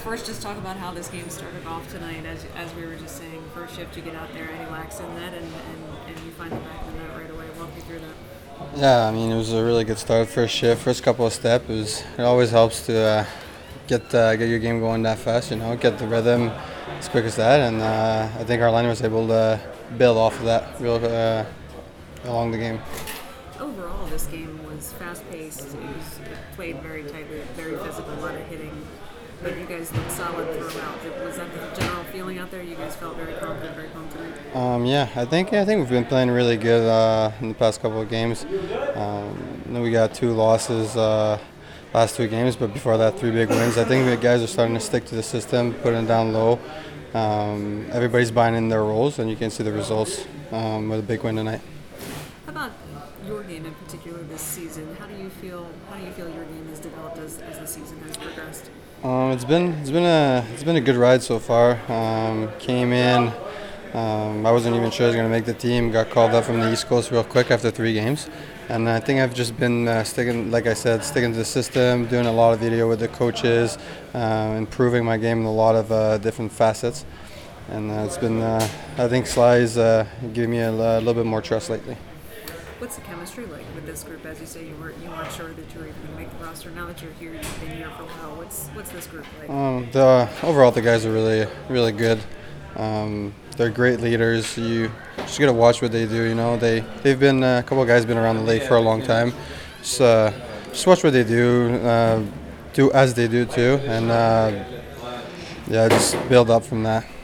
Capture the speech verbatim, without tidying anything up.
first just talk about how this game started off tonight. As, as we were just saying, first shift you get out there, Eddie Lax in net, and, and, and you find the back of the net right away. Walk me through that. Yeah, I mean, it was a really good start. First shift, first couple of steps. It, was, it always helps to uh, get uh, get your game going that fast, you know, get the rhythm as quick as that. And uh, I think our line was able to build off of that real uh, along the game. Overall, this game was fast-paced. It was it played very tightly, very physical, a lot of hitting. But you guys looked solid throughout. Was that the general feeling out there? You guys felt very confident, very confident. Um, yeah, I think I think we've been playing really good uh, in the past couple of games. Um, then we got two losses uh, last two games, but before that, three big wins. I think the guys are starting to stick to the system, putting it down low. Um, everybody's buying in their roles, and you can see the results um, with a big win tonight. How about your game in particular this season? How do you feel? How do you feel your game has developed as, as the season has progressed? Um, it's been it's been a it's been a good ride so far. Um, came in, um, I wasn't even sure I was going to make the team. Got called up from the East Coast real quick after three games, and I think I've just been uh, sticking, like I said, sticking to the system, doing a lot of video with the coaches, uh, improving my game in a lot of uh, different facets, and uh, it's been uh, I think Sly's uh, giving me a, a little bit more trust lately. What's the chemistry like with this group? As you say, you weren't you weren't sure that you were even going to make the roster. Now that you're here, you've been here for a while. What's what's this group like? Um, the overall, the guys are really really good. Um, they're great leaders. You just gotta watch what they do. You know, they they've been uh, a couple of guys been around the league for a long time. Just uh, just watch what they do, uh, do as they do too, and uh, yeah, just build up from that.